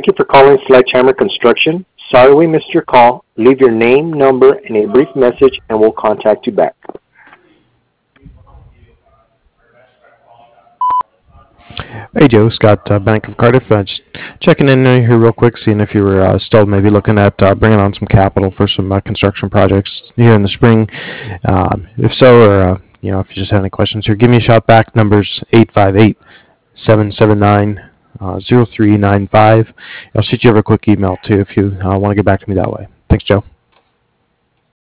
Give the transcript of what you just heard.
you for calling Sledgehammer Construction. Sorry we missed your call. Leave your name, number, and a brief message, and we'll contact you back. Hey Joe, Scott, Bank of Cardiff. Just checking in here real quick, seeing if you were still maybe looking at bringing on some capital for some construction projects here in the spring. If so, or if you just have any questions here, give me a shout back. Numbers 858-779 0395. I'll shoot you over a quick email too if you want to get back to me that way. Thanks, Joe.